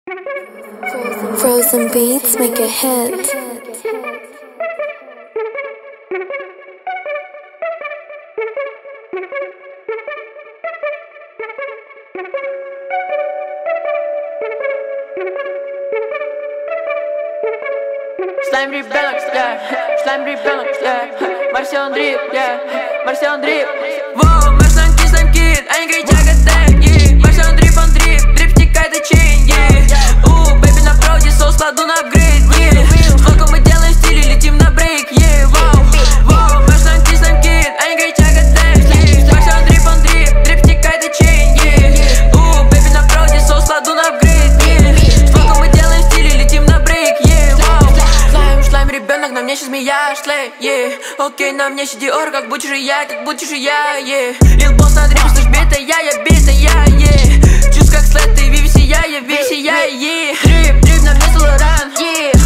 Frozen beats make a hit. Слайм ребенок, слайм ребенок, Марсиан дрип, Марсиан дрип. Воу, мы слайм кит, они кричат деньги. Марсиан дрип, он дрип стекает до чейнги. Бэйби на проде, соус кладу на апгрейд, сколько мы делаем стили, летим на брейк, воу, мы слайм кит, они кричат деньги. Марсиан дрип, он дрип стекает до чейнги. Бэйби на проде, соус кладу на апгрейд, сколько мы делаем стили, летим на брейк, Слайм ребенок, на мне сейчас змея, шлей, окей, на мне Диор, как будто же я, Лил босс на дрипе, слышь, битая, я битая, Чувств как слэт, ты виви сияя, Дрип, на мне Лоран,